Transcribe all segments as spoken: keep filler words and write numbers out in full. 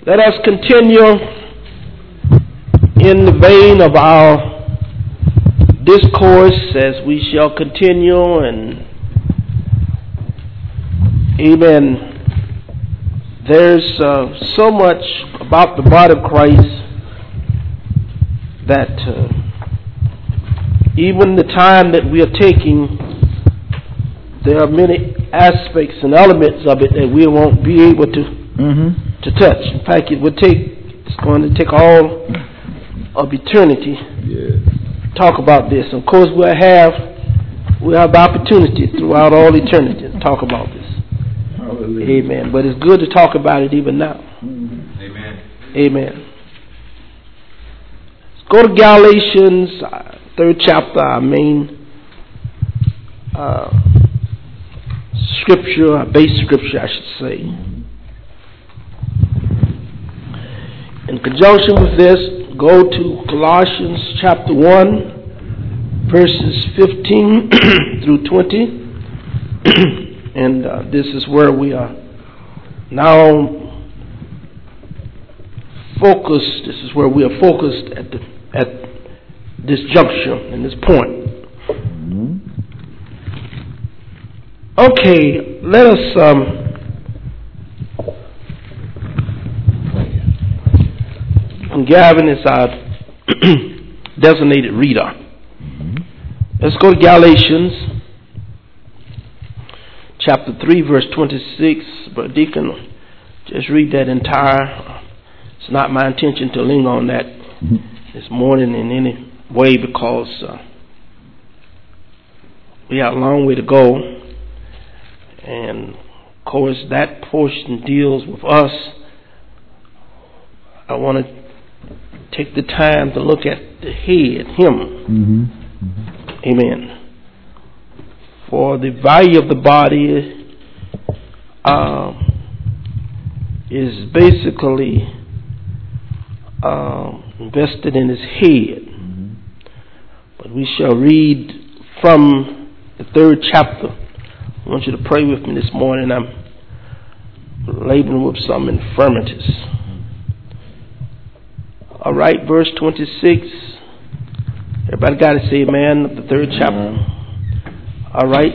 Let us continue in the vein of our discourse as we shall continue, and amen. There's uh, so much about the body of Christ that uh, even the time that we are taking, there are many aspects and elements of it that we won't be able to mm-hmm. to touch. In fact, it would take it's going to take all of eternity yes. to talk about this. Of course, we'll have we'll have opportunity throughout all eternity to talk about this. Hallelujah. Amen. But it's good to talk about it even now. Mm-hmm. Amen. Amen. Let's go to Galatians, uh, third chapter, our main uh, scripture, our base scripture, I should say. In conjunction with this, go to Colossians chapter one, verses fifteen through twenty. And uh, this is where we are now focused. This is where we are focused at the, at this juncture and this point. Mm-hmm. Okay, let us um, and Gavin is our designated reader. Mm-hmm. Let's go to Galatians chapter three, verse twenty-six. Brother Deacon, just read that entire. It's not my intention to linger on that mm-hmm. this morning in any way, because uh, we have a long way to go. And, of course, that portion deals with us. I want to take the time to look at the head, Him. Mm-hmm. Mm-hmm. Amen. For the value of the body uh, is basically uh, invested in His head. Mm-hmm. But we shall read from the third chapter. I want you to pray with me this morning. I'm laboring with some infirmities. All right, verse twenty-six. Everybody got to say amen. The third chapter. All right.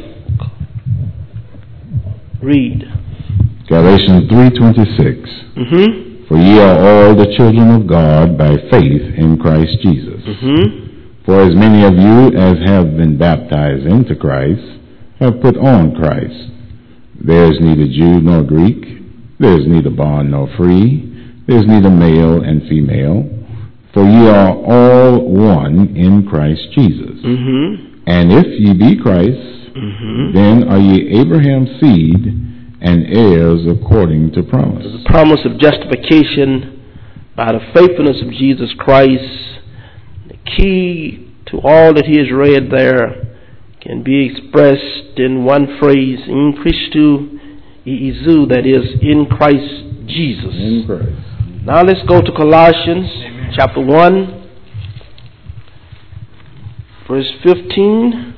Read. Galatians three twenty-six. Mm-hmm. For ye are all the children of God by faith in Christ Jesus. Mm-hmm. For as many of you as have been baptized into Christ have put on Christ. There is neither Jew nor Greek, there is neither bond nor free, there is neither male and female, for ye are all one in Christ Jesus. Mm-hmm. And if ye be Christ, mm-hmm. then are ye Abraham's seed and heirs according to promise. The promise of justification by the faithfulness of Jesus Christ. The key to all that he has read there can be expressed in one phrase, in Christu Iizu, that is, in Christ Jesus. In Christ. Now let's go to Colossians Amen. Chapter one, verse fifteen.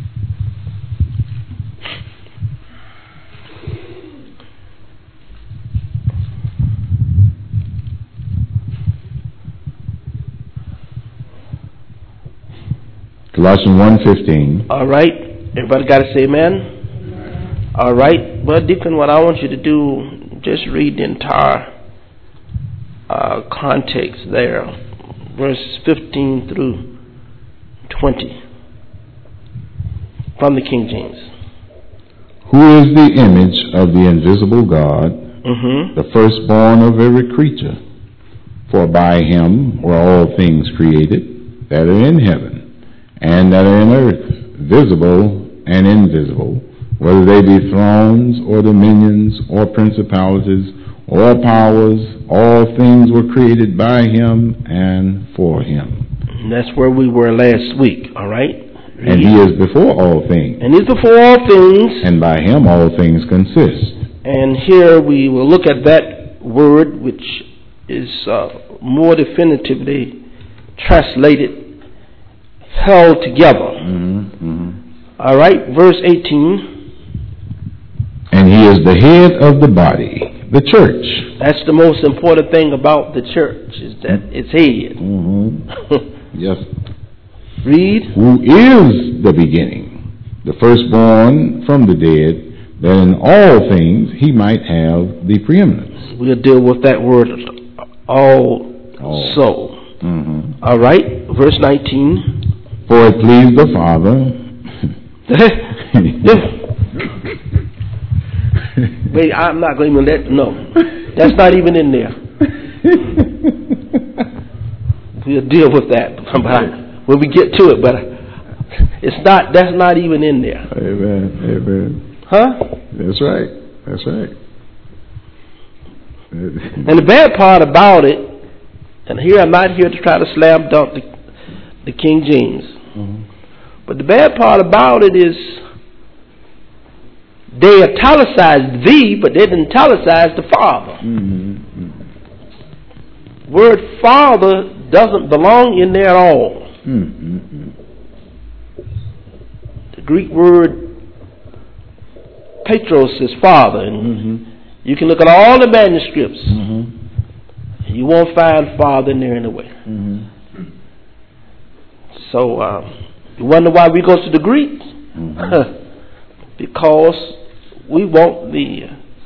Colossians one fifteen. All right. Everybody got to say amen? Amen. All right. Well, Deacon, what I want you to do, just read the entire uh, context there, verses fifteen through twenty, from the King James. Who is the image of the invisible God, mm-hmm. the firstborn of every creature? For by him were all things created, that are in heaven and that are in earth, visible and invisible, whether they be thrones or dominions or principalities or powers, all things were created by him and for him. And that's where we were last week, all right? And he is before all things. And he's before all things. And by him all things consist. And here we will look at that word, which is uh, more definitively translated held together. Mm-hmm. All right, verse eighteen. And he is the head of the body, the church. That's the most important thing about the church, is that it's head. Mm-hmm. Yes. Read. Who is the beginning, the firstborn from the dead, that in all things he might have the preeminence. We'll deal with that word all, all. so. Mm-hmm. All right, verse nineteen. For it pleased the Father. Wait, I'm not going to even let, no. That's not even in there. We'll deal with that when we get to it, but it's not, that's not even in there. Amen, amen. Huh? That's right, that's right. And the bad part about it, and here I'm not here to try to slam dunk the, the King James, mm-hmm. but the bad part about it is they italicized thee, but they didn't italicize the Father. Mm-hmm. Word Father doesn't belong in there at all. Mm-hmm. The Greek word Petros is Father, and mm-hmm. you can look at all the manuscripts. Mm-hmm. You won't find Father in there anyway. Mm-hmm. So uh, you wonder why we go to the Greek? Mm-hmm. Because we want the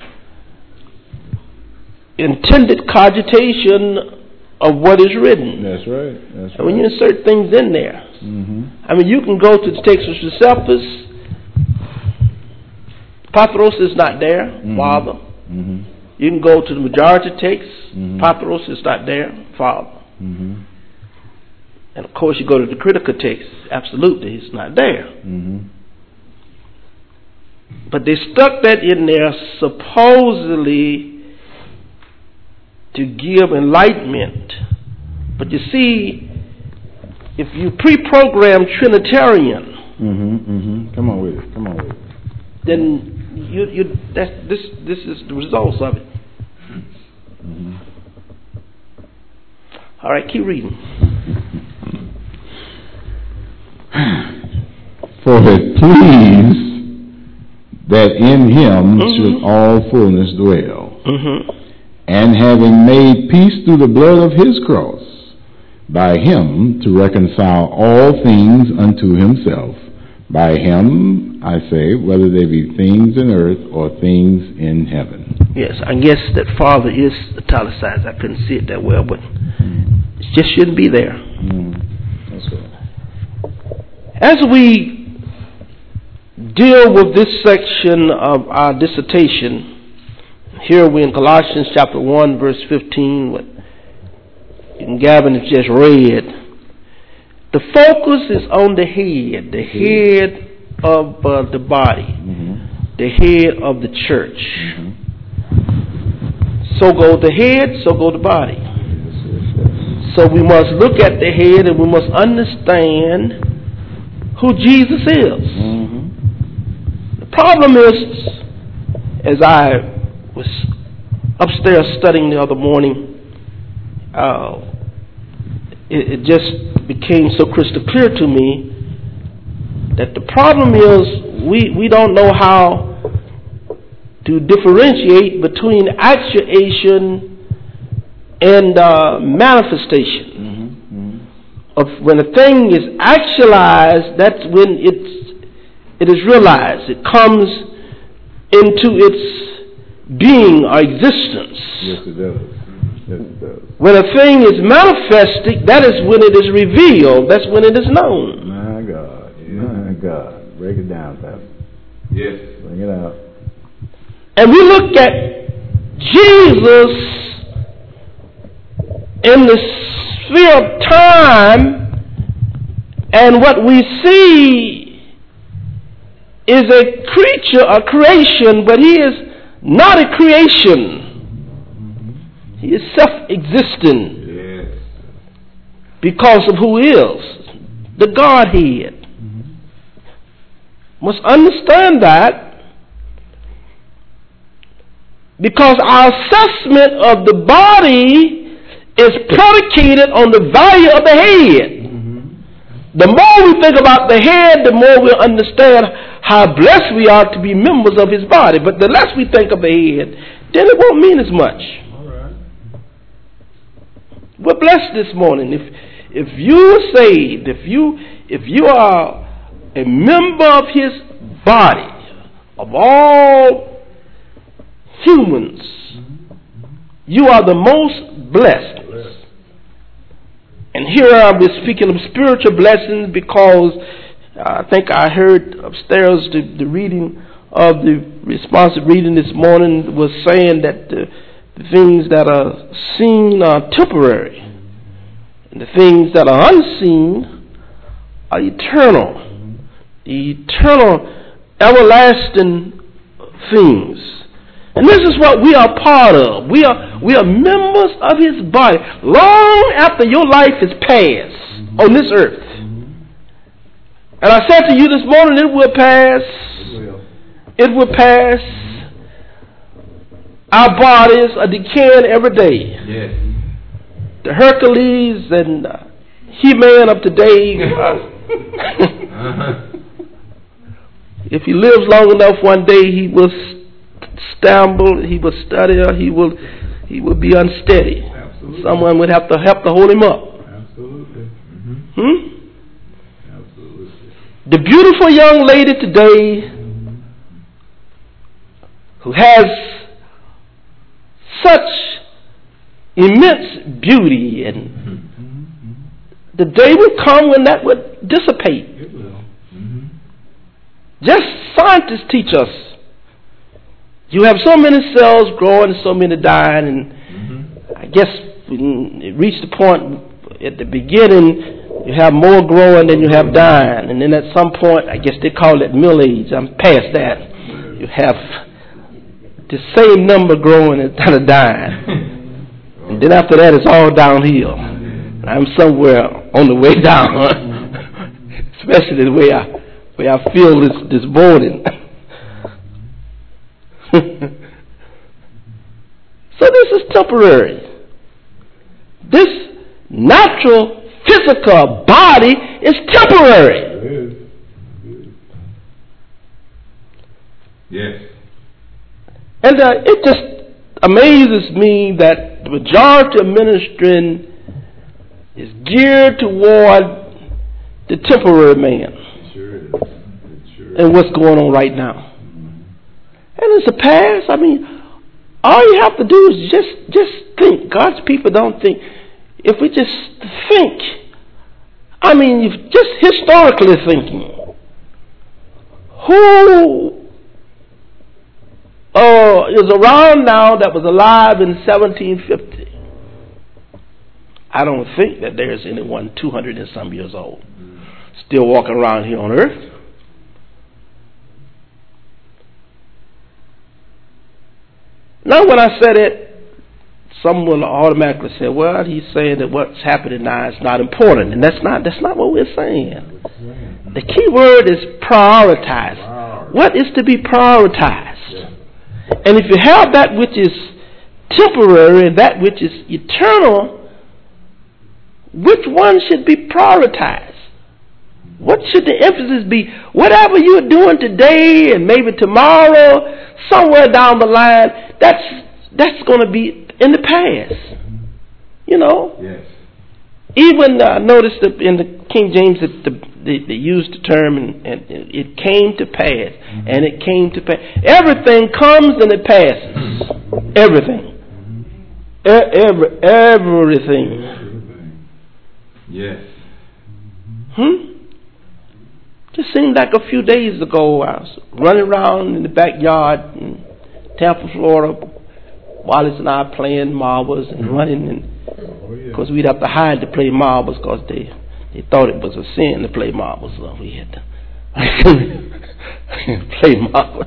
intended cogitation of what is written. That's right. That's right. And when you insert things in there, mm-hmm. I mean, you can go to the Textus Receptus. Patros is not there, mm-hmm. Father. Mm-hmm. You can go to the majority text. Mm-hmm. Patros is not there, Father. Mm-hmm. And of course, you go to the critical text. Absolutely, it's not there. Mm-hmm. But they stuck that in there supposedly to give enlightenment. But you see, if you pre-program Trinitarian, mm-hmm, mm-hmm. come on with it. Come on with it. Then you you that's this this is the results of it. Mm-hmm. All right, keep reading. For it pleased that in him mm-hmm. should all fullness dwell, mm-hmm. and having made peace through the blood of his cross, by him to reconcile all things unto himself. By him, I say, whether they be things in earth or things in heaven. Yes, I guess that Father is italicized. I couldn't see it that well, but mm. it just shouldn't be there. Mm. That's right. As we deal with this section of our dissertation, here we're in Colossians chapter one, verse fifteen, what Gavin has just read. The focus is on the head, the head of uh, the body, mm-hmm. the head of the church. Mm-hmm. So go the head, so go the body. Yes, yes, yes. So we must look at the head and we must understand who Jesus is. Mm-hmm. The problem is, as I was upstairs studying the other morning, uh, it, it just became so crystal clear to me that the problem is we, we don't know how to differentiate between actuation and uh, manifestation. Mm-hmm. Mm-hmm. Of when a thing is actualized, that's when it's it is realized. It comes into its being or existence. Yes, it does. Yes, it does. When a thing is manifested, that is when it is revealed. That's when it is known. My God. My God. Break it down, Pastor. Yes. Bring it out. And we look at Jesus in the sphere of time, and what we see is a creature, a creation, but he is not a creation. He is self-existent. Yes. Because of who he is, the Godhead. Mm-hmm. Must understand that, because our assessment of the body is predicated on the value of the head. Mm-hmm. The more we think about the head, the more we'll understand how blessed we are to be members of his body. But the less we think of the head, then it won't mean as much. All right. We're blessed this morning. If if you're saved, if you if you are a member of his body, of all humans, you are the most blessed. And here I was speaking of spiritual blessings because I think I heard upstairs the, the reading of the responsive reading this morning was saying that the, the things that are seen are temporary, and the things that are unseen are eternal. The eternal, everlasting things. And this is what we are part of. We are we are members of his body long after your life is passed on this earth. And I said to you this morning, it will pass. It will. It will pass. Our bodies are decaying every day. Yes. The Hercules and uh, He-Man of today, uh, uh-huh. if he lives long enough, one day he will stumble, he will stutter, he will he will be unsteady. Absolutely. Someone would have to help to hold him up. Absolutely. Mm-hmm. Hmm? Absolutely. The beautiful young lady today mm-hmm. who has such immense beauty, and mm-hmm. the day will come when that would dissipate. It will. Mm-hmm. Just scientists teach us. You have so many cells growing and so many dying, and mm-hmm. I guess it reached the point at the beginning you have more growing than you have dying, and then at some point, I guess they call it middle age. I'm past that. You have the same number growing instead of dying, and then after that it's all downhill. And I'm somewhere on the way down, especially the way I way I feel this this morning. So this is temporary. This natural physical body is temporary. It is. It is. Yes. And uh, it just amazes me that the majority of ministering is geared toward the temporary man. It sure is. It sure is. And what's going on right now. And it's a past. I mean, all you have to do is just just think. God's people don't think. If we just think, I mean, just historically thinking, who uh, is around now that was alive in seventeen fifty? I don't think that there's anyone two hundred and some years old still walking around here on earth. Now, when I said it, some will automatically say, "Well, he's saying that what's happening now is not important," and that's not that's not what we're saying. The key word is prioritize. What is to be prioritized? And if you have that which is temporary and that which is eternal, which one should be prioritized? What should the emphasis be? Whatever you're doing today and maybe tomorrow, somewhere down the line, that's that's going to be in the past. You know? Yes. Even I uh, noticed that in the King James that the, they, they used the term, and, and it came to pass, mm-hmm. and it came to pass. Everything comes and it passes. Everything. Mm-hmm. E- every, everything. Everything. Yes. Hmm? Just seemed like a few days ago I was running around in the backyard in Tampa, Florida. Wallace and I playing marbles and running, and oh, yeah. of course we'd have to hide to play marbles because they, they thought it was a sin to play marbles, so we had to play marbles.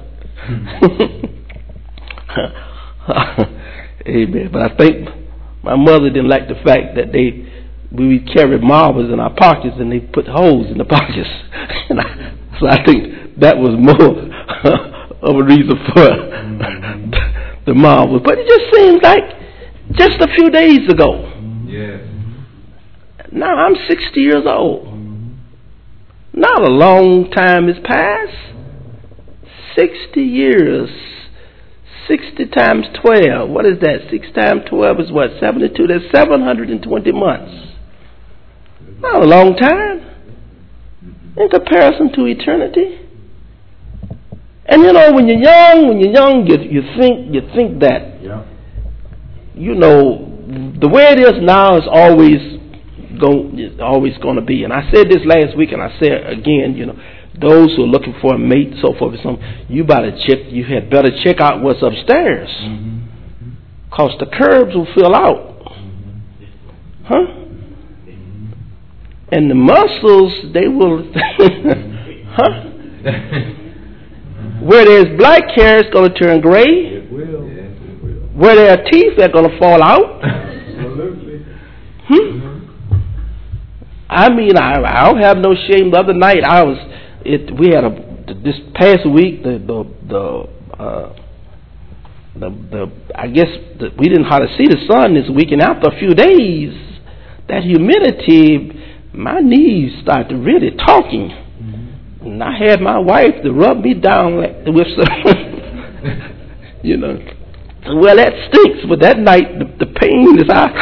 Amen. But I think my mother didn't like the fact that they we would carry marbles in our pockets and they put holes in the pockets. And I, so I think that was more of a reason for mm-hmm. the marbles. But it just seems like just a few days ago. Yes. Now I'm sixty years old. Not a long time has passed. Sixty years. Sixty times twelve. What is that? Six times twelve is what? Seventy-two. That's seven hundred and twenty months. Not a long time in comparison to eternity. And you know, when you're young, when you're young, you, you think you think that, yeah. you know, the way it is now is always going always going to be. And I said this last week, and I say it again. You know, those who are looking for a mate, so forth, and so you better check. You had better check out what's upstairs, mm-hmm. cause the curbs will fill out, mm-hmm. huh? And the muscles, they will, huh? Where there's black hair, it's going to turn gray. It will. Yes, it will. Where there are teeth, they're going to fall out. Absolutely. Hmm? I mean, I, I don't have no shame. The other night, I was, it. we had a, this past week, the, the, the, uh, the, the I guess the, we didn't hardly see the sun this week, and after a few days, that humidity, my knees started really talking. Mm-hmm. And I had my wife to rub me down with some, you know. Well, that stinks, but that night, the, the pain is out.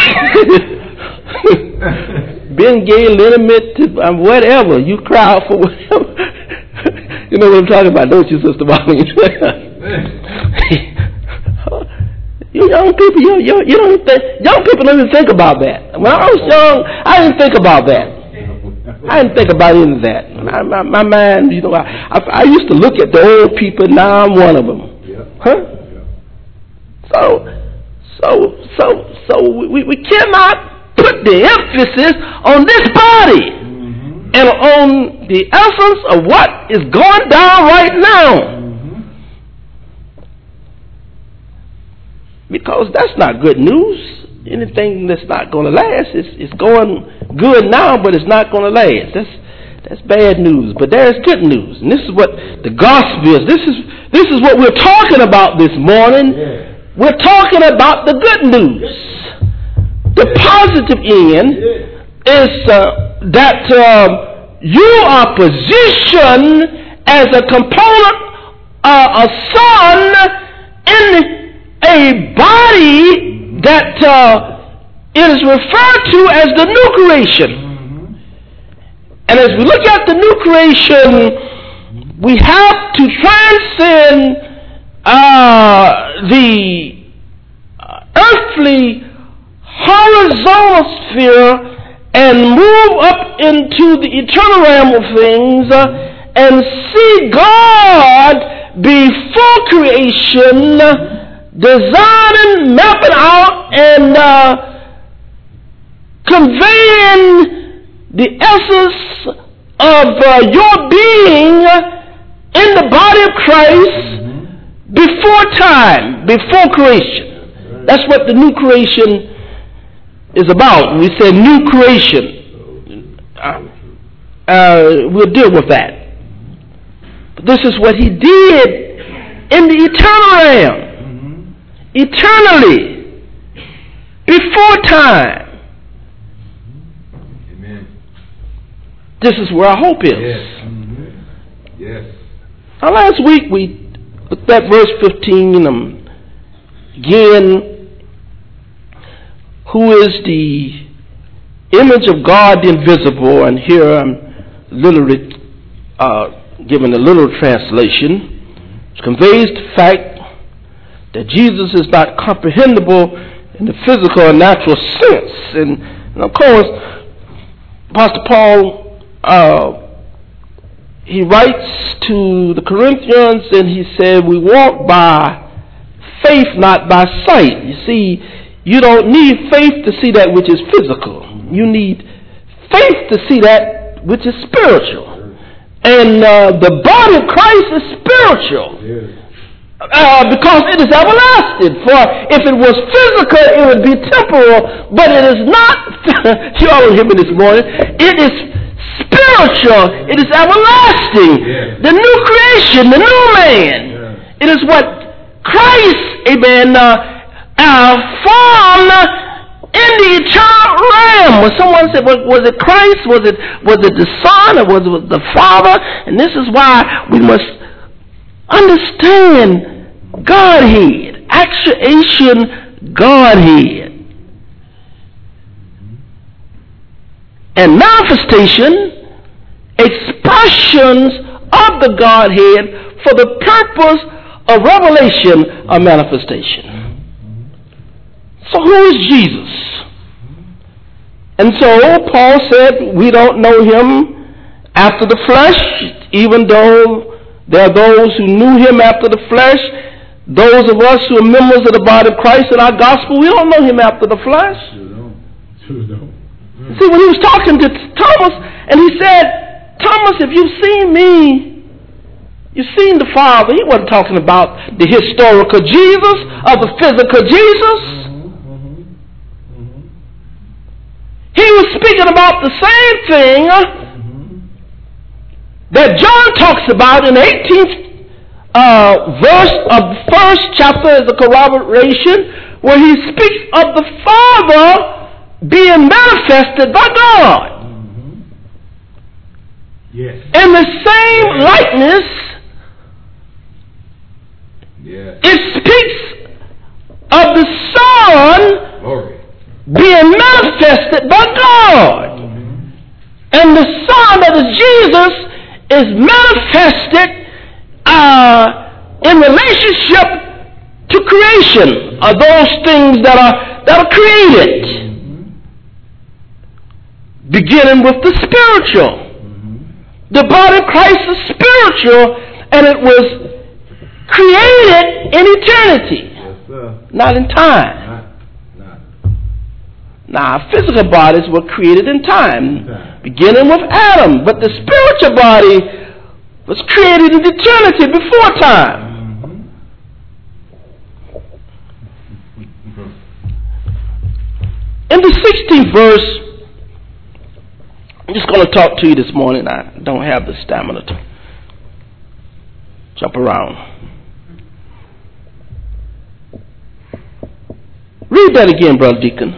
Ben Gay, liniment, um, whatever. You cry out for whatever. You know what I'm talking about, don't you, Sister Molly? You young people, you, you, you don't think, young people don't even think about that. When I was young, I didn't think about that. I didn't think about any of that. My, my, my mind, you know, I, I, I used to look at the old people. Now I'm one of them. Huh? So, so, so, so we, we cannot put the emphasis on this body mm-hmm. and on the essence of what is going down right now. Because that's not good news. Anything that's not going to last is, is going good now, but it's not going to last. That's that's bad news. But there is good news, and this is what the gospel is. This is this is what we're talking about this morning. Yeah. We're talking about the good news. The positive end is uh, that uh, you are positioned as a component, uh, a son in a body that uh, is referred to as the new creation. Mm-hmm. And as we look at the new creation, we have to transcend uh, the earthly horizontal sphere and move up into the eternal realm of things uh, and see God before creation, designing, mapping out, and uh, conveying the essence of uh, your being in the body of Christ mm-hmm. before time, before creation. That's what the new creation is about. We say new creation. Uh, uh, we'll deal with that. But this is what he did in the eternal realm. Eternally, before time. Amen. This is where our hope is. Yes. Mm-hmm. Yes. Now, last week we looked at verse fifteen. Um, again, who is the image of God the invisible? And here I'm literally uh, giving a little translation, which conveys the fact that Jesus is not comprehensible in the physical and natural sense. And, and of course, Apostle Paul, uh, he writes to the Corinthians and he said, we walk by faith, not by sight. You see, you don't need faith to see that which is physical. You need faith to see that which is spiritual. And uh, the body of Christ is spiritual. Yes. Uh, because it is everlasting. For if it was physical, it would be temporal, but it is not. You all hear me this morning. It is spiritual. It is everlasting. Yeah. The new creation, the new man. Yeah. It is what Christ, amen, uh, uh, formed in the eternal realm. When someone said, well, was it Christ? Was it was it the Son? Or was it the Father? And this is why we must understand Godhead, actuation Godhead. And manifestation, expressions of the Godhead for the purpose of revelation or manifestation. So who is Jesus? And so Paul said we don't know him after the flesh, even though there are those who knew him after the flesh. Those of us who are members of the body of Christ in our gospel, we don't know him after the flesh. Sure don't. Sure don't. Mm. See, when he was talking to Thomas, and he said, Thomas, if you've seen me, you've seen the Father. He wasn't talking about the historical Jesus or the physical Jesus. Mm-hmm, mm-hmm, mm-hmm. He was speaking about the same thing mm-hmm. that John talks about in the eighteenth uh, verse of the first chapter as a corroboration, where he speaks of the Father being manifested by God. Mm-hmm. Yes. In the same yes. likeness, yes. it speaks of the Son Glory. being manifested by God. Mm-hmm. And the Son, that is Jesus, is manifested uh, in relationship to creation, or those things that are that are created. Mm-hmm. Beginning with the spiritual. Mm-hmm. The body of Christ is spiritual, and it was created in eternity, Yes, sir. not in time. Not, not. Now, our physical bodies were created in time, Time. beginning with Adam, but the spiritual body was created in eternity before time. Mm-hmm. In the sixteenth verse, I'm just going to talk to you this morning. I don't have the stamina to jump around. Read that again, Brother Deacon.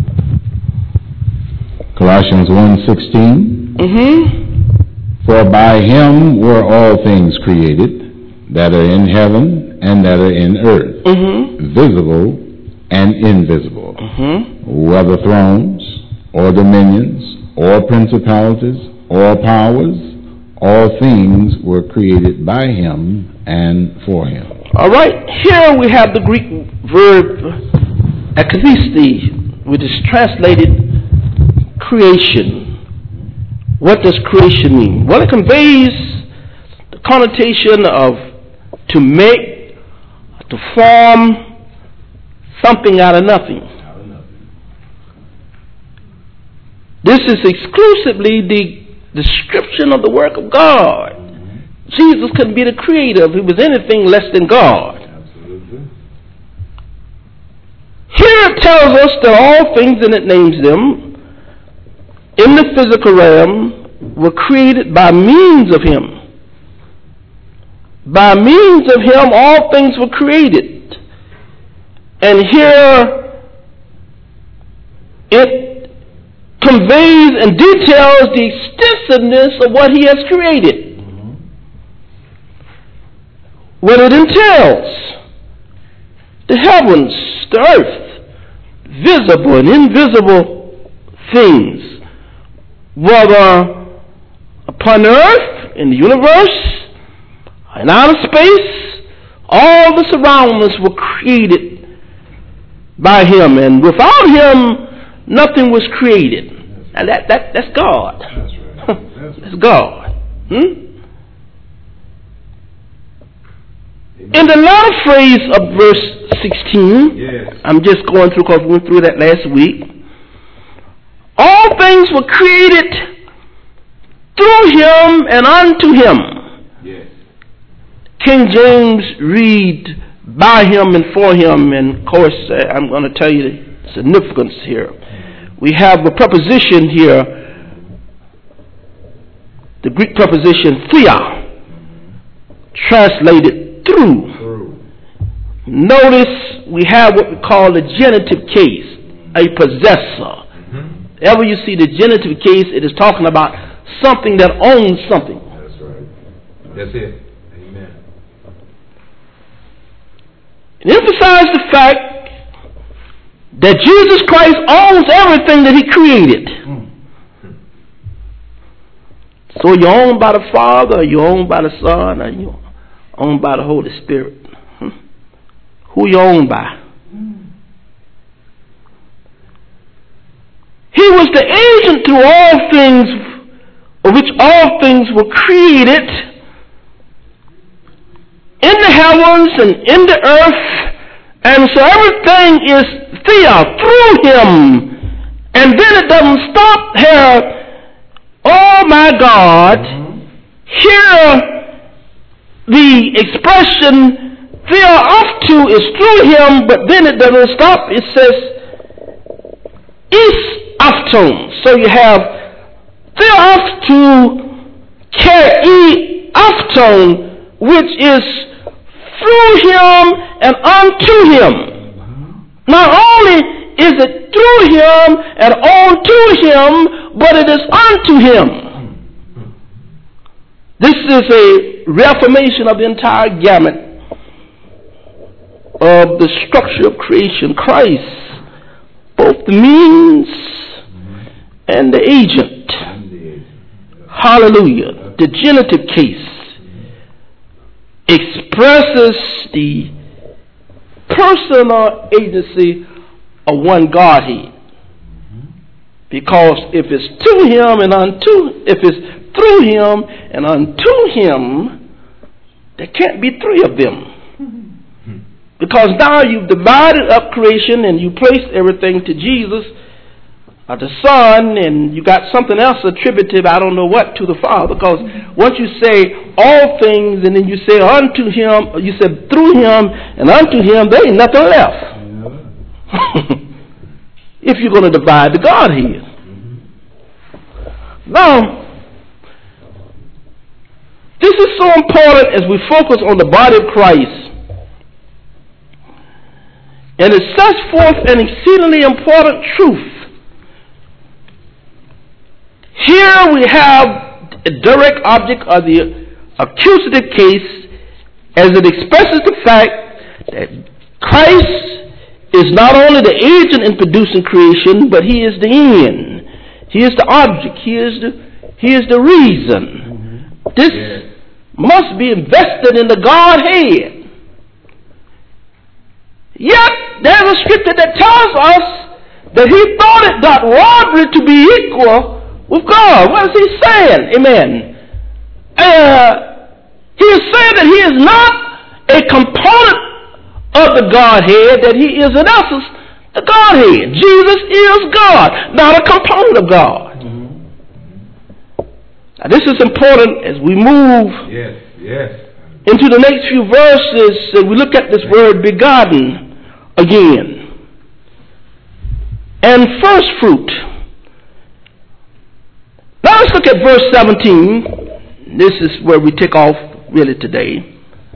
Colossians one sixteen. Mm-hmm. For by him were all things created, that are in heaven and that are in earth, Mm-hmm. visible and invisible, Mm-hmm. whether thrones or dominions or principalities or powers, all things were created by him and for him. All right. Here we have the Greek verb ekthesi, which is translated creation. What does creation mean? Well, it conveys the connotation of to make, to form something out of nothing. This is exclusively the description of the work of God. Mm-hmm. Jesus couldn't be the creator if he was anything less than God. Absolutely. Here it tells us that all things, and it names them, in the physical realm were created by means of him. By means of him, all things were created. And here it conveys and details the extensiveness of what he has created. Mm-hmm. What it entails. The heavens, the earth, visible and invisible things. Whether upon earth, in the universe, in outer space, all the surroundings were created by him, and without him, nothing was created. Now that, that that's God. That's right. That's God. Hmm? In the latter phrase of verse sixteen, Yes. I'm just going through because we went through that last week. All things were created through him and unto him. Yes. King James read by him and for him, and of course uh, I'm going to tell you the significance here. We have a preposition here, the Greek preposition thea, translated through. Through. Notice we have what we call a genitive case, a possessor. Mm-hmm. Whenever you see the genitive case, it is talking about something that owns something. That's right. That's it. Amen. It emphasizes the fact that Jesus Christ owns everything that he created. Mm. So you're owned by the Father, or you're owned by the Son, or you're owned by the Holy Spirit. Hmm. Who you owned by? Mm. He was the agent through all things, of which all things were created, in the heavens and in the earth, and so everything is thea, through him. And then it doesn't stop here. Oh my God, here the expression thereafter is through him, but then it doesn't stop. It says is afton. So you have thereafter kei afton, which is through him and unto him. Not only is it through him and unto him, but it is unto him. This is a reaffirmation of the entire gamut of the structure of creation. Christ, both the means and the agent. Hallelujah. The genitive case expresses the person or agency of one Godhead. Because if it's to him and unto, if it's through him and unto him, there can't be three of them. Because now you've divided up creation and you placed everything to Jesus, or the Son, and you got something else attributed, I don't know what, to the Father. Because once you say all things and then you say unto him, you said through him and unto him, there ain't nothing left. If you're going to divide the Godhead. Now, this is so important as we focus on the body of Christ. And it sets forth an exceedingly important truth. Here we have a direct object of the accusative case as it expresses the fact that Christ is not only the agent in producing creation, but he is the end. He is the object. He is the, he is the reason. Mm-hmm. This yes. must be invested in the Godhead. Yet, there's a scripture that tells us that he thought it not robbery to be equal with God. What is he saying? Amen. Uh, he is saying that he is not a component of the Godhead, that he is in essence the Godhead. Jesus is God, not a component of God. Mm-hmm. Now this is important as we move yes, yes. into the next few verses, and we look at this word begotten again. And first fruit. Now let's look at verse seventeen. This is where we take off really today.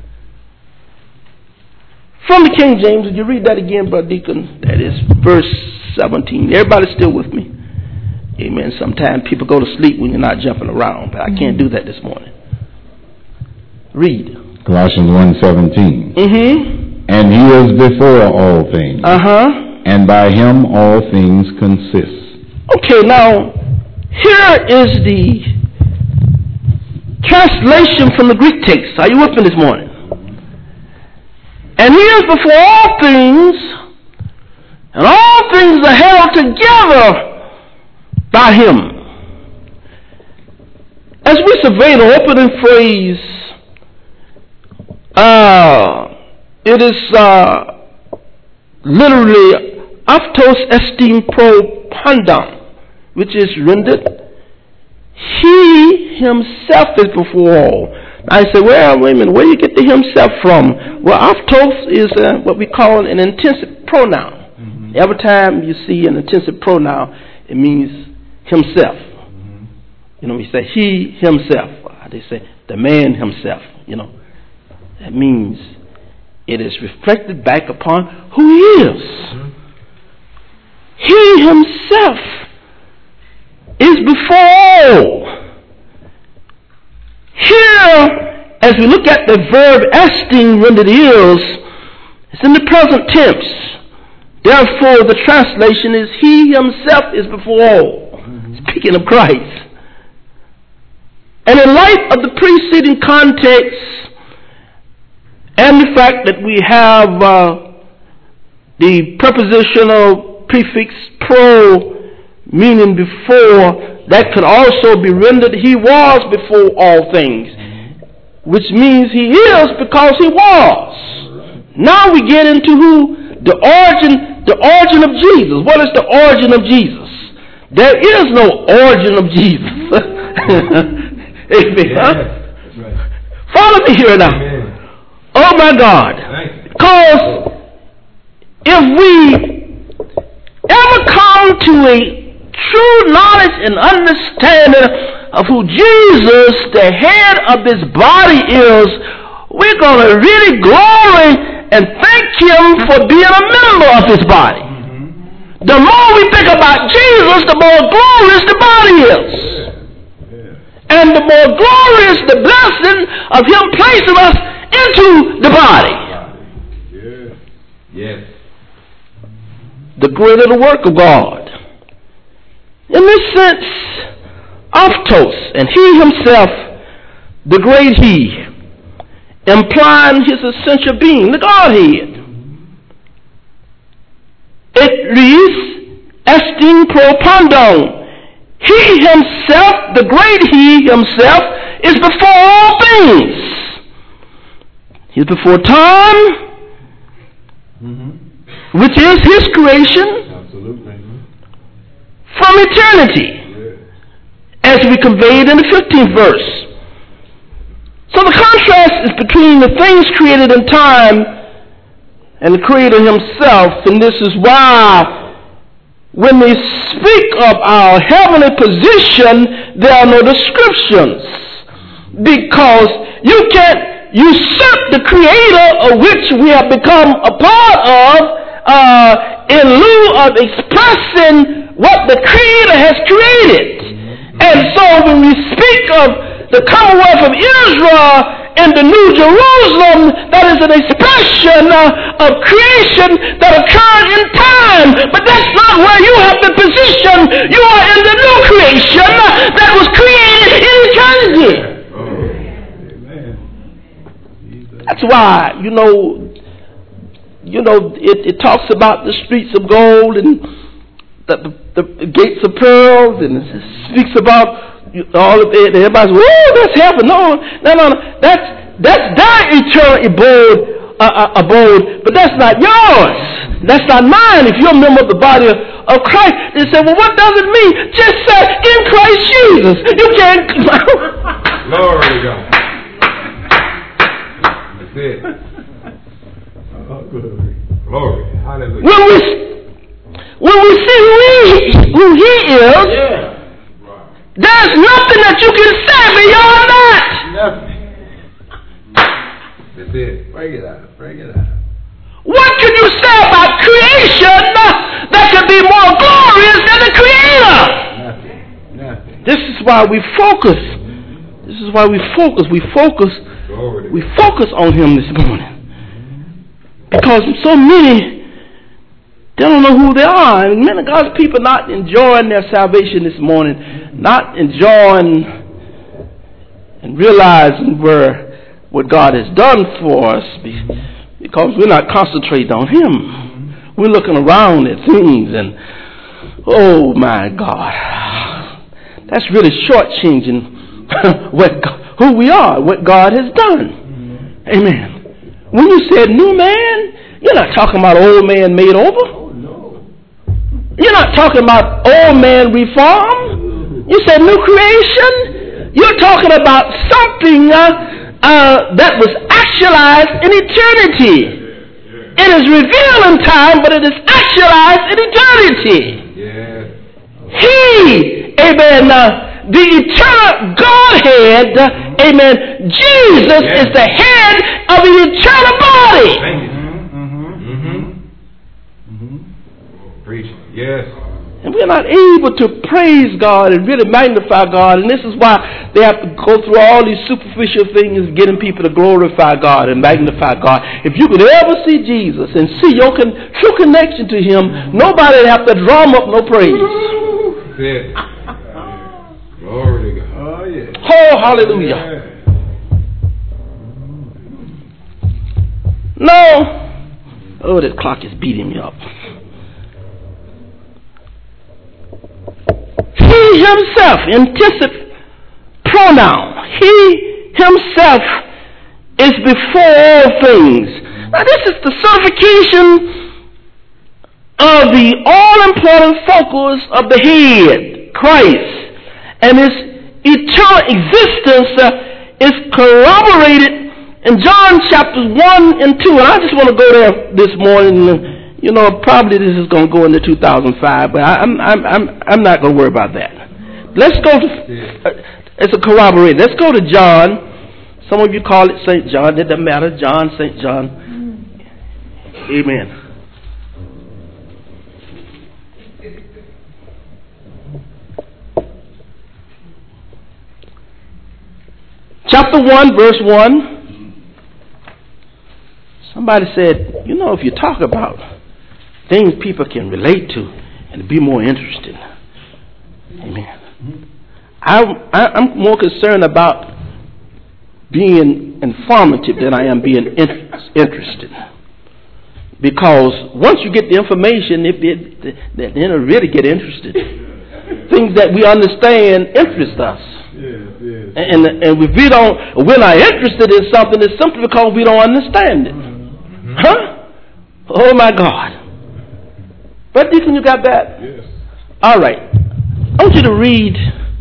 From the King James, would you read that again, Brother Deacon? That is verse seventeen. Everybody still with me? Amen. Sometimes people go to sleep when you're not jumping around, but I can't do that this morning. Read. Colossians one seventeen. Mm-hmm. And he was before all things. Uh-huh. And by him all things consist. Okay, now, here is the translation from the Greek text. Are you with me this morning? And he is before all things, and all things are held together by him. As we survey the opening phrase, uh, it is uh, literally aftos estim pro pandam, which is rendered, he himself is before all. I say, well, wait a minute, where do you get the himself from? Well, aftos is uh, what we call an intensive pronoun. Mm-hmm. Every time you see an intensive pronoun, it means himself. Mm-hmm. You know, we say he himself. They say the man himself. You know, that means it is reflected back upon who he is. Mm-hmm. He himself as we look at the verb esting rendered is, it's in the present tense. Therefore, the translation is he himself is before all. Mm-hmm. Speaking of Christ. And in light of the preceding context and the fact that we have uh, the prepositional prefix pro, meaning before, that could also be rendered he was before all things, which means he is because he was. Now we get into who the origin, the origin of Jesus. What is the origin of Jesus? There is no origin of Jesus. Amen. Yeah, that's right. Follow me here now. Amen. Oh my God. Because if we ever come to a true knowledge and understanding of who Jesus, the head of this body, is, we're going to really glory and thank him for being a member of his body. Mm-hmm. The more we think about Jesus, the more glorious the body is. And the more glorious the blessing of him placing us into the body. Yes. Yes. The greater the work of God. In this sense, Optos, and he himself, the great he, implying his essential being, the Godhead. It reads, esting pro pandon. He himself, the great he himself, is before all things. He's before time, mm-hmm. which is his creation. Absolutely. From eternity, yeah. As we conveyed in the fifteenth verse. So the contrast is between the things created in time and the Creator himself, and this is why when we speak of our heavenly position, there are no descriptions, because you can't usurp the Creator of which we have become a part of uh, in lieu of expressing what the Creator has created. And so when we speak of the Commonwealth of Israel in the New Jerusalem, that is an expression uh, of creation that occurred in time. But that's not where you have the position. You are in the new creation uh, that was created in eternity. Oh. That's why, you know, you know, it, it talks about the streets of gold and the, the, the gates of pearls, and it speaks about all of it. Everybody's, whoa, that's heaven. No, no, no, no. That's that's their eternal abode, uh, uh, abode, but that's not yours. That's not mine. If you're a member of the body of, of Christ, they say, well, what does it mean? Just say in Christ Jesus. You can't. Glory to God. That's it. Oh, glory. Glory. Hallelujah. When we when we see who he who he is. Yeah. There's nothing that you can say beyond that. Nothing. That's it. Bring it out. Bring it out. What can you say about creation that could be more glorious than the Creator? Nothing. Nothing. This is why we focus. This is why we focus. We focus. We focus on him this morning. Because so many, they don't know who they are. And many of God's people not enjoying their salvation this morning. Not enjoying and realizing where what God has done for us, because we're not concentrating on him. We're looking around at things and, oh my God, that's really shortchanging what God, who we are, what God has done. Amen. When you said new man, you're not talking about old man made over. You're not talking about old man reformed. You said new creation. You're talking about something uh, uh, that was actualized in eternity. It is revealed in time, but it is actualized in eternity. He, amen, uh, the eternal Godhead, uh, amen, Jesus is the head of the eternal body. Mm-hmm. Mm-hmm. Mm-hmm. Preach. Yes. And we're not able to praise God and really magnify God. And this is why they have to go through all these superficial things, getting people to glorify God and magnify God. If you could ever see Jesus and see your con- true connection to Him, nobody would have to drum up no praise. Glory to God. Oh, yeah. Oh, hallelujah. Yeah. No. Oh, this clock is beating me up. He himself, anticipative pronoun. He himself is before all things. Now this is the certification of the all-important focus of the head, Christ. And his eternal existence uh, is corroborated in John chapters one and two. And I just want to go there this morning. You know, probably this is going to go into two thousand five, but I, I'm I'm I'm I'm not going to worry about that. Let's go to uh, it's a corroborate. Let's go to John. Some of you call it Saint John. It doesn't matter. John, Saint John. Amen. Chapter one, verse one. Somebody said, you know, if you talk about things people can relate to and be more interested. Amen. I, I, I'm more concerned about being informative than I am being inter- interested. Because once you get the information, it, it, then it'll really get interested. Things that we understand interest us. Yes, yes. And, and if we don't, we're not interested in something, it's simply because we don't understand it. Mm-hmm. Huh? Oh my God. But Deacon, you got that? Yes. All right. I want you to read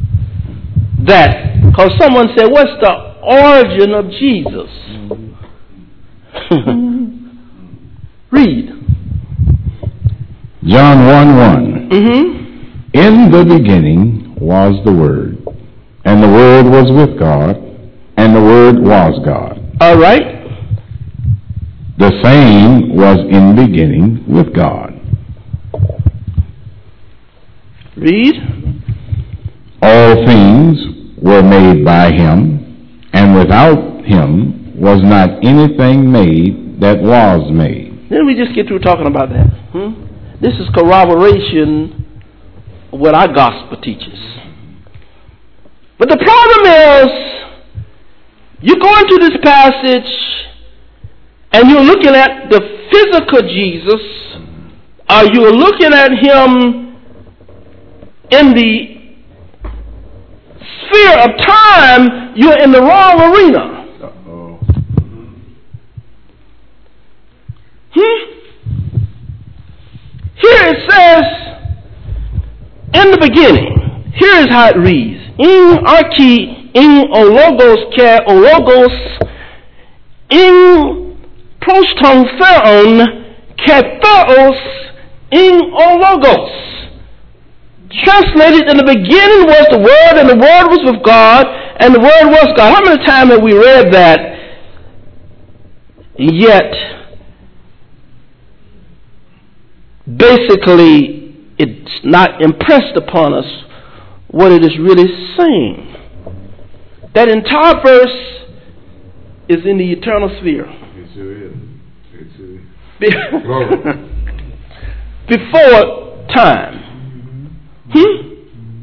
that. Because someone said, what's the origin of Jesus? Read. John one one. Mm-hmm. In the beginning was the Word, and the Word was with God, and the Word was God. All right. The same was in the beginning with God. Read. All things were made by Him, and without Him was not anything made that was made. Didn't we just get through talking about that? Hmm? This is corroboration of what our gospel teaches. But the problem is, you go into this passage and you're looking at the physical Jesus, or you're looking at Him in the sphere of time, you're in the wrong arena. Uh-oh. Hmm? Here it says, in the beginning, here is how it reads. In archi, in ologos, ke ologos, in proston theon, ke theos, in ologos. Translated, in the beginning was the Word, and the Word was with God, and the Word was God. How many times have we read that? Yet, basically, it's not impressed upon us what it is really saying. That entire verse is in the eternal sphere. It sure is. It sure is. Glory. Before time. Hmm?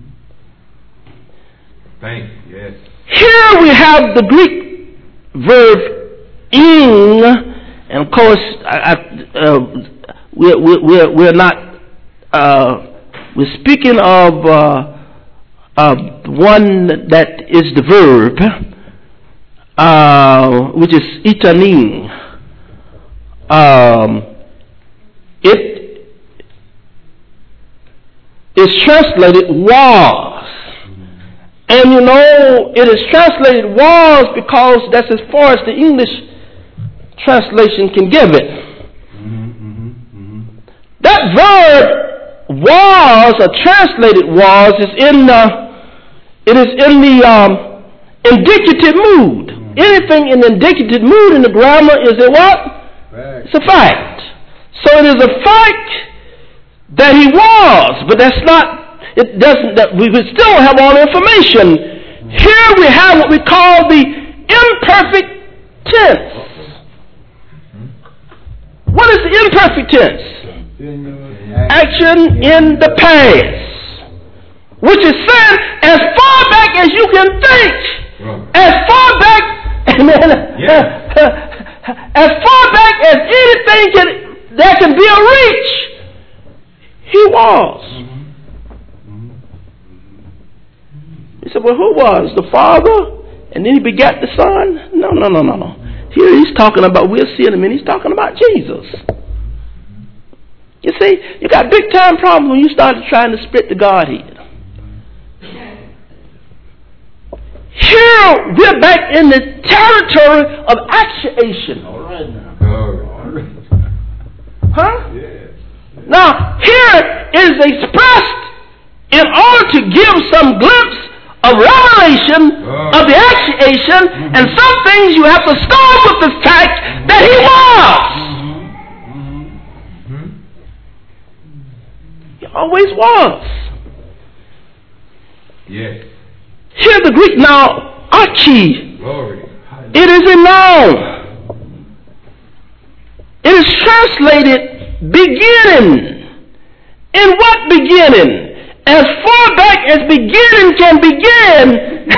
Thank you. Yes. Here we have the Greek verb ing, and of course, I, I, uh, we're, we're, we're not, uh, we're speaking of uh, uh, one that is the verb, uh, which is itaning. Um, it is translated was. And you know, it is translated was because that's as far as the English translation can give it. Mm-hmm, mm-hmm, mm-hmm. That verb was, or translated was, is in the, it is in the um, indicative mood. Mm-hmm. Anything in the indicative mood in the grammar is a what? Fact. It's a fact. So it is a fact that he was, but that's not, it doesn't, that we would still have all the information. Here we have what we call the imperfect tense. What is the imperfect tense? Action in the past, which is said as far back as you can think, as far back, amen, as far back as anything can, that can be a reach. He was. He said, well, who was? The Father? And then he begat the Son? No, no, no, no, no. Here he's talking about, we'll see in a minute, he's talking about Jesus. You see, you got big time problems when you start trying to split the Godhead. Here we're back in the territory of actuation. All right now. All right. Huh? Yeah. Now, here is expressed in order to give some glimpse of revelation oh. of the actuation, mm-hmm. and some things you have to start with the fact mm-hmm. that he was. Mm-hmm. He always was. Yes. Here the Greek now, archi. Glory. It is a noun. It is translated beginning. In what beginning? As far back as beginning can begin,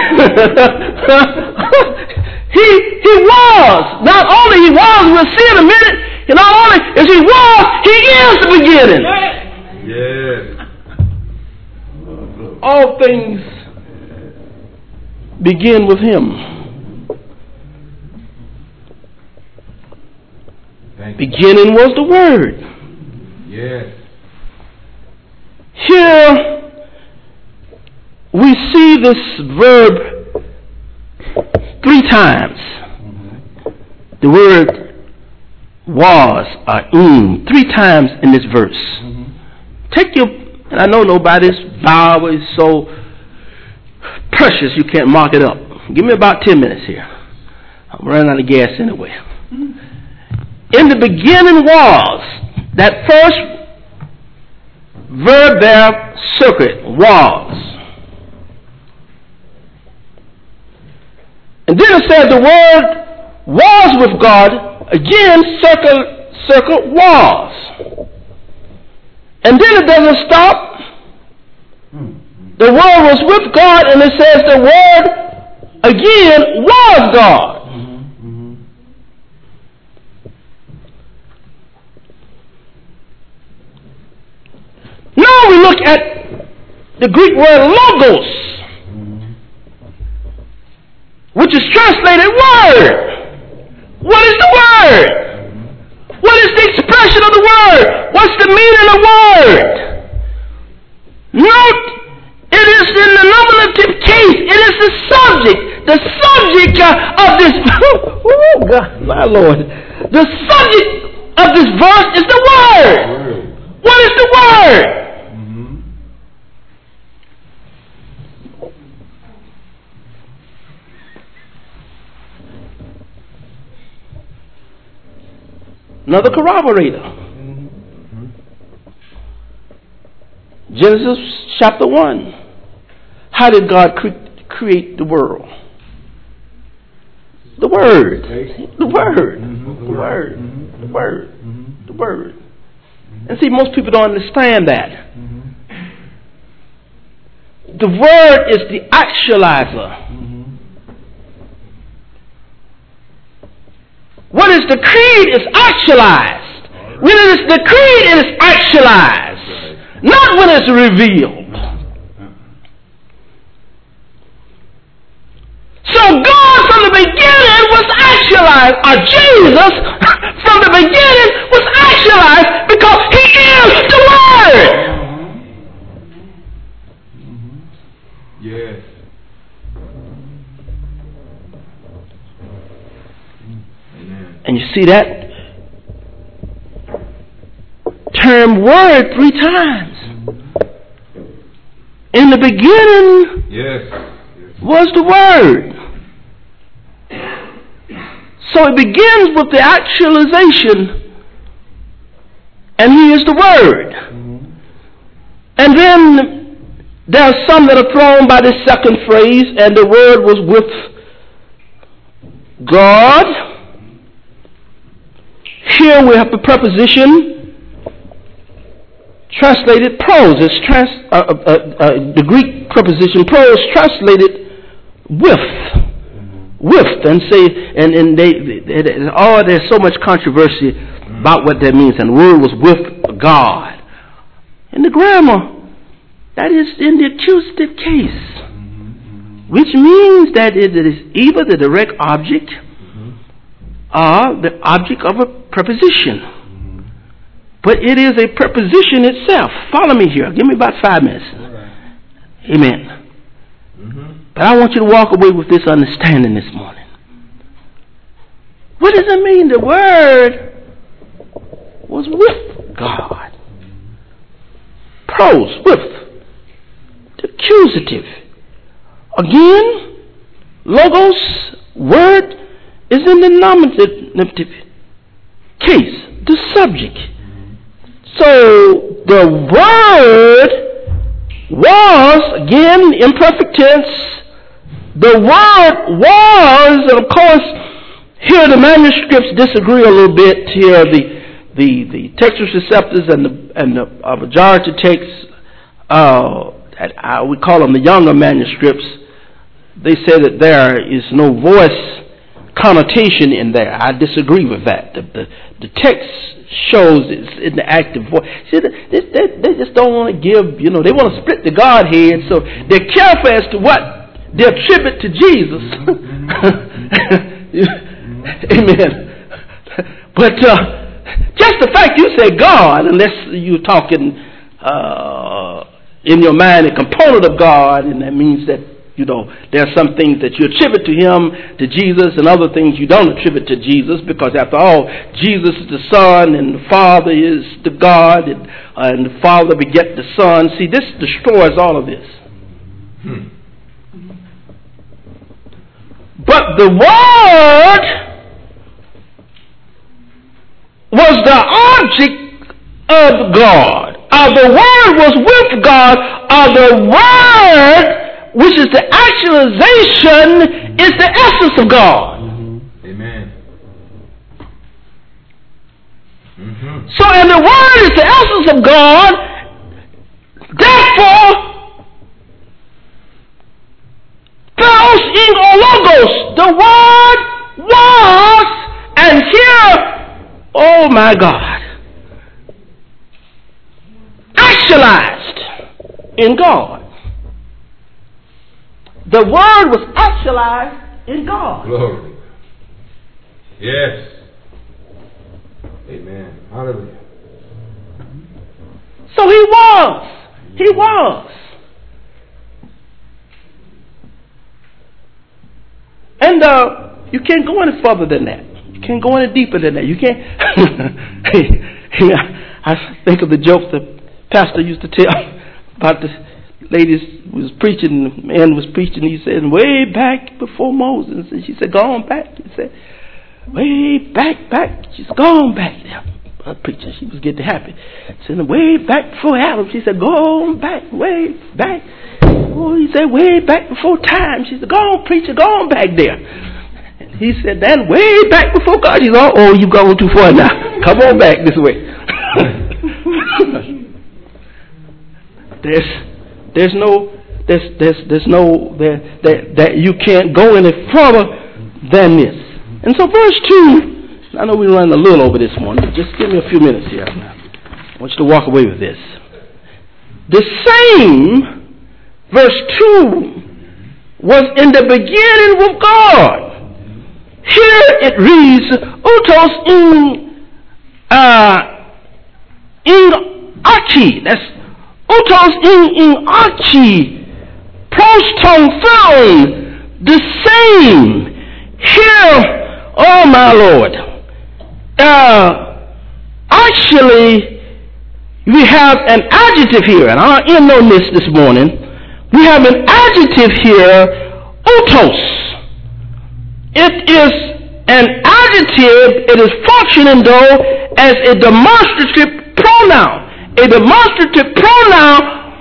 he he was. Not only he was, we'll see in a minute, and not only is he was, he is the beginning. Yes. All things begin with him. Beginning was the Word. Yes. Here we see this verb three times. Mm-hmm. The word was, or um, three times in this verse. Mm-hmm. Take your, and I know nobody's vowel is so precious you can't mark it up. Give me about ten minutes here. I'm running out of gas anyway. Mm-hmm. In the beginning was, that first verb there, circuit, was. And then it says the word was with God, again, circle, circle, was. And then it doesn't stop. The word was with God, and it says the word, again, was God. Now we look at the Greek word logos, which is translated word. What is the word? What is the expression of the word? What's the meaning of the word? Note, it is in the nominative case. It is the subject. The subject uh, of this, oh God, my Lord. The subject of this verse is the word. What is the word? Another corroborator. Mm-hmm. Genesis chapter one. How did God cre- create the world? The Word. The Word. Mm-hmm. The Word. Mm-hmm. The Word. Mm-hmm. The Word. Mm-hmm. And see, most people don't understand that. Mm-hmm. The Word is the actualizer. Mm-hmm. What is decreed is actualized. When it is decreed, it is actualized. Not when it's revealed. So God from the beginning was actualized. Or Jesus from the beginning was actualized because he is the Word. Yes. And you see that term word three times. In the beginning yes. was the Word. So it begins with the actualization, and he is the Word. Mm-hmm. And then there are some that are thrown by this second phrase, and the word was with God. Here we have the preposition translated pros. It's trans, uh, uh, uh, the Greek preposition pros translated with. With. And say, and, and they, they, they, oh, there's so much controversy about what that means. And the word was with God. In the grammar, that is in the accusative case, which means that it is either the direct object or the object of a preposition. But it is a preposition itself. Follow me here. Give me about five minutes. Amen. But I want you to walk away with this understanding this morning. What does it mean? The word was with God. Pros, with. The accusative. Again, logos, word, is in the nominative case, the subject. So the word was, again, imperfect tense, the word was, and of course, here the manuscripts disagree a little bit. Here the the, the Textus Receptus and the and the uh, majority texts, uh, I would call them the younger manuscripts, they say that there is no voice connotation in there. I disagree with that. The, the, the text shows it's in the active voice. See, they, they, they just don't want to give, you know, they want to split the Godhead, so they're careful as to what they attribute to Jesus. Amen. But uh, just the fact you say God, unless you're talking uh, in your mind a component of God, and that means that, you know, there are some things that you attribute to him, to Jesus, and other things you don't attribute to Jesus, because after all, Jesus is the Son, and the Father is the God, and, uh, and the Father beget the Son. See, this destroys all of this. Hmm. But the Word was the object of God. Uh, the Word was with God. Uh, the Word, which is the actualization, is the essence of God. Mm-hmm. Amen. Mm-hmm. So, and the Word is the essence of God. Therefore, Theos ego logos, the Word was, and here, oh my God, actualized in God. The Word was actualized in God. Glory. Yes. Amen. Hallelujah. So he was. He was. And uh, you can't go any further than that. You can't go any deeper than that. You can't. I think of the joke the pastor used to tell about the ladies was preaching, the man was preaching, he said, way back before Moses. And she said, go on back. He said, way back, back. She's gone back there. A preacher, she was getting happy. She said, way back before Adam. She said, go on back, way back. Oh, he said, way back before time. She said, go on, preacher, go on back there. And he said, then way back before God. He said, oh, you've gone too far now. Come on back this way. there's There's no, there's, there's, there's no, there, that, that you can't go any further than this. And so verse two, I know we're running a little over this morning, but just give me a few minutes here. I want you to walk away with this. The same, verse two, was in the beginning with God. Here it reads, Utos in, uh, in archi. That's Utos in, in archi. Proston found the same. Here, oh my Lord. Uh, actually, we have an adjective here, and I'll end on this this morning. We have an adjective here, utos. It is an adjective, it is functioning though as a demonstrative pronoun. A demonstrative pronoun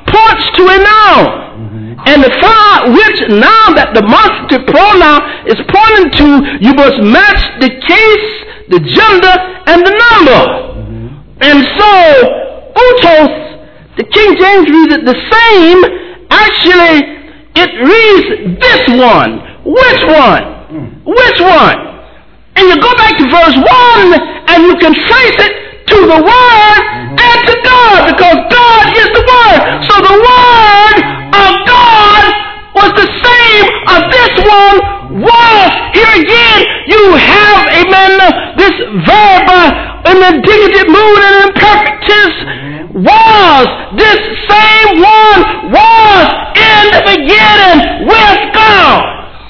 Mm-hmm. And the fire, which now that the demonstrative pronoun is pointing to, you must match the case, the gender, and the number. Mm-hmm. And so, utos, the King James reads it the same. Actually, it reads this one. Which one? Mm. Which one? And you go back to verse one, and you can trace it to the Word mm-hmm. and to God, because God is the Word. So the Word of God was the same as this one was. Here again, you have, amen, this verb uh, in the indicative mood and imperfect tense. Was. This same one was in the beginning with God.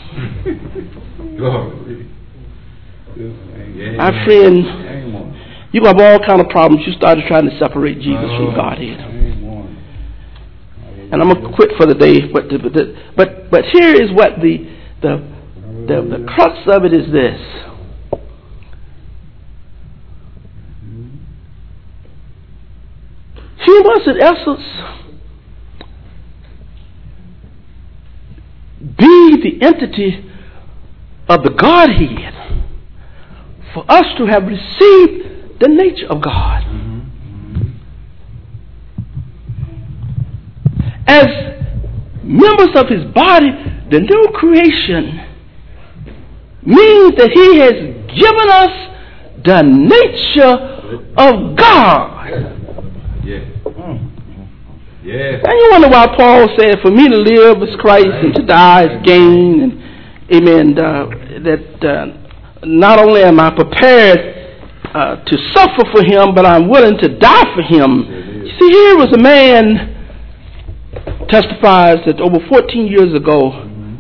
My friend, you have all kind of problems. You started trying to separate Jesus from Godhead. And I'm gonna quit for the day, but the, but but but here is what the the the, the crux of it is this. He must, in essence, be the entity of the Godhead for us to have received the nature of God. Mm-hmm. As members of His body, the new creation means that He has given us the nature of God. Yeah. Yeah. And you wonder why Paul said, "For me to live is Christ, and to die is gain." And amen. Uh, that uh, not only am I prepared uh, to suffer for Him, but I'm willing to die for Him. You see, here was a man testifies that over fourteen years ago,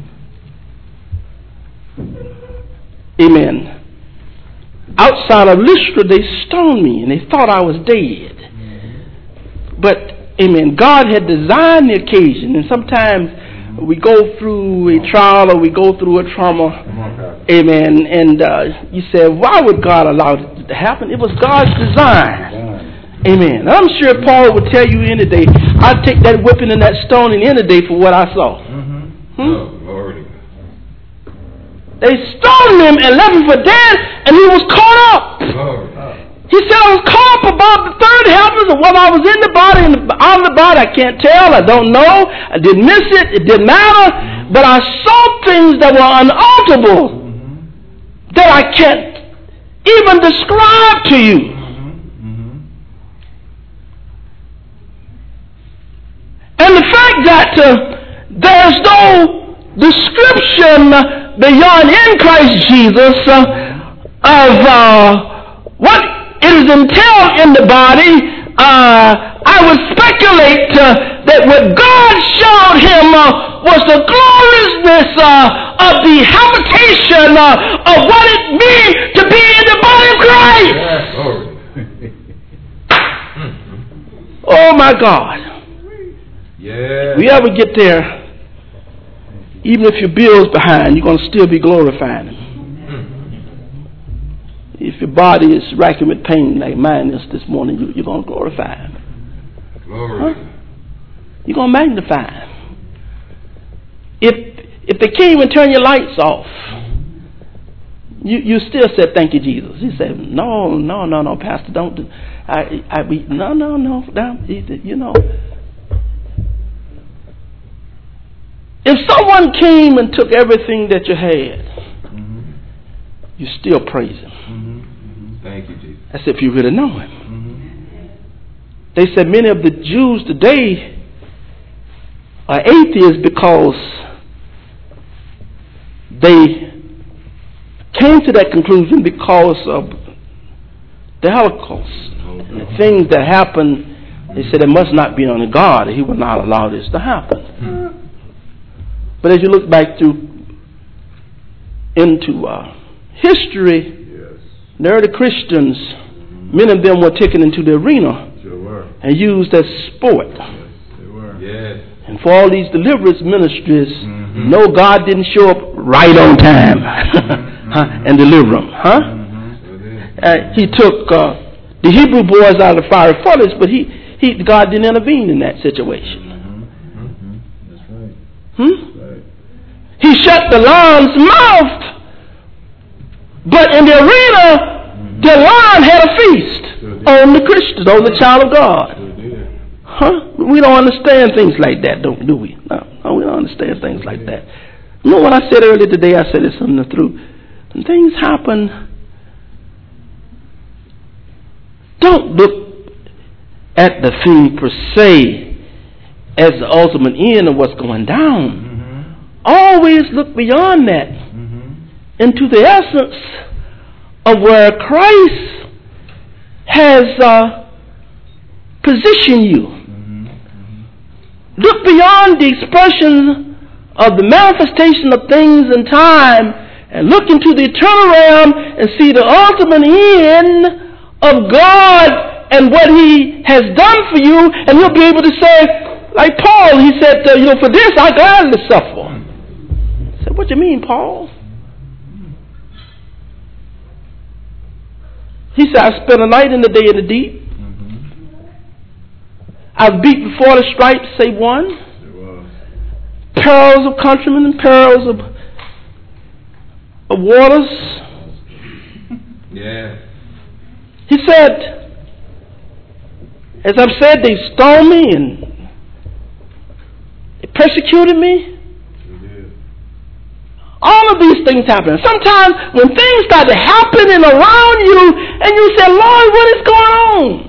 mm-hmm. amen, outside of Lystra, they stoned me, and they thought I was dead. But, amen, God had designed the occasion, and sometimes we go through a trial or we go through a trauma, amen, and uh, you say, why would God allow it to happen? It was God's design, amen. I'm sure Paul would tell you any day, I'd take that whipping and that stoning any day for what I saw. Mm-hmm. Hmm? Oh, Lord. They stoned him and left him for dead, and he was caught up. Lord. He said, I was caught up about the third heavens, and whether I was in the body and out of the body, I can't tell. I don't know. I didn't miss it. It didn't matter. Mm-hmm. But I saw things that were unalterable mm-hmm. that I can't even describe to you. Mm-hmm. Mm-hmm. And the fact that uh, there's no description beyond in Christ Jesus uh, of uh, what it is entailed in the body, uh, I would speculate uh, that what God showed him uh, was the gloriousness uh, of the habitation uh, of what it means to be in the body of Christ. Oh my God. Yeah. If we ever get there, even if your bill's behind, you're going to still be glorifying Him. If your body is racking with pain like mine is this morning, you, you're going to glorify Him. Glory. Huh? You're going to magnify Him. If if they can't even turn your lights off, you you still said, thank you, Jesus. He said, no, no, no, no, Pastor, don't do I, I, we, no, no, no, no, you know. If someone came and took everything that you had, mm-hmm. you still praise Him. Mm-hmm. Thank you, Jesus. That's if you really know Him. Mm-hmm. They said many of the Jews today are atheists because they came to that conclusion because of the Holocaust and the things that happened. They said it must not be on God. He would not allow this to happen. Mm-hmm. But as you look back through into uh, history, yes. the early Christians, mm-hmm. many of them were taken into the arena sure and used as sport. Yes, they were. Yes. And for all these deliverance ministries, mm-hmm. no, God didn't show up right on time mm-hmm. huh? and deliver them. Huh? Mm-hmm. Uh, he took uh, the Hebrew boys out of the fiery furnace, but he, he, God didn't intervene in that situation. Mm-hmm. Mm-hmm. That's right. Hmm? He shut the lion's mouth, but in the arena, the lion had a feast on the Christians, on the child of God. Huh? We don't understand things like that, don't do we? No, no, we don't understand things like that. You know what I said earlier today? I said it's something the truth. When things happen, don't look at the thing per se as the ultimate end of what's going down. Mm-hmm. Always look beyond that mm-hmm. into the essence of where Christ has uh, positioned you. Mm-hmm. Look beyond the expression of the manifestation of things in time and look into the eternal realm and see the ultimate end of God and what He has done for you, and you'll be able to say, like Paul, he said, uh, you know, for this I gladly suffer. I said, what do you mean, Paul? He said, I spent a night and a day in the deep. Mm-hmm. I've beat before the stripes, save one. Perils of countrymen and perils of, of waters. Yeah. He said, as I've said, they stoned me and they persecuted me. All of these things happen. Sometimes when things start happening around you and you say, Lord, what is going on?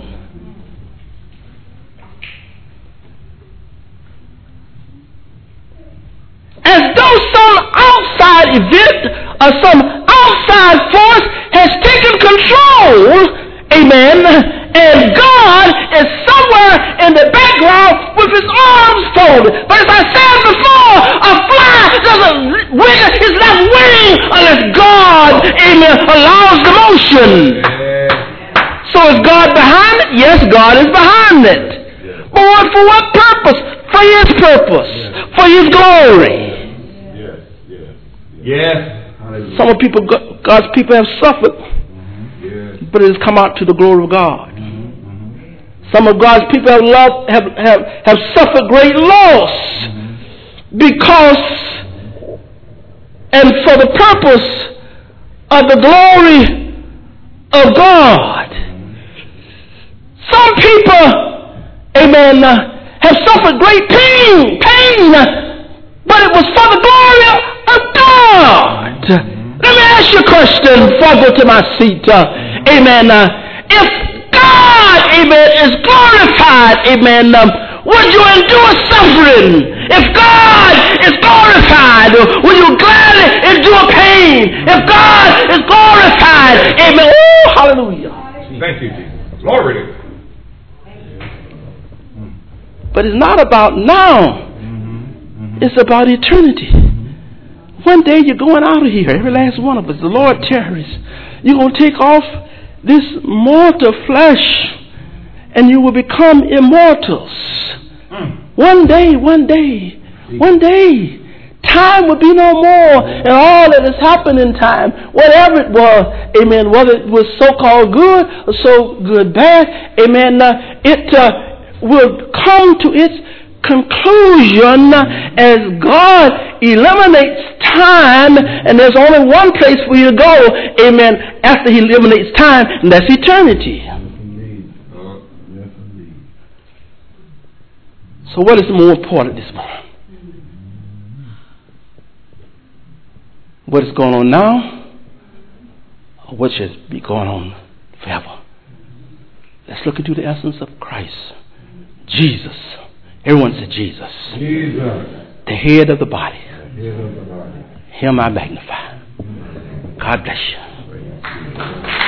As though some outside event or some outside force has taken control, amen, and God is somewhere in the background with His arms folded. But as I said before, a fly doesn't wiggle, it's not winging unless God, amen, allows the motion. So is God behind it? Yes, God is behind it. But what, for what purpose? For His purpose. For His glory. Yes, yes, yes. Some of people, God's people have suffered, mm-hmm. but it has come out to the glory of God. Mm-hmm. Some of God's people have loved, have, have, have suffered great loss mm-hmm. because and for the purpose of the glory of God. Some people, amen, have suffered great pain, pain, but it was for the glory of God. Mm-hmm. Let me ask you a question before I go to my seat. Uh, amen. Uh, if God, amen, is glorified, amen, um, would you endure suffering? If God is glorified, will you gladly endure pain? If God is glorified, amen. Oh, hallelujah. Thank you, Jesus. Glory to God. But it's not about now. It's about eternity. One day you're going out of here, every last one of us. The Lord tarries. You're going to take off this mortal flesh and you will become immortals. One day, one day, one day, time will be no more, and all that has happened in time, whatever it was, amen, whether it was so-called good or so good bad, amen, uh, it uh, will come to its conclusion as God eliminates time, and there's only one place for you to go, amen, after He eliminates time, and that's eternity. So what is more important this morning? What is going on now, or what should be going on forever? Let's look into the essence of Christ. Jesus. Everyone said Jesus. Jesus. The head of the body. The head of the body. Him I magnify. God bless you.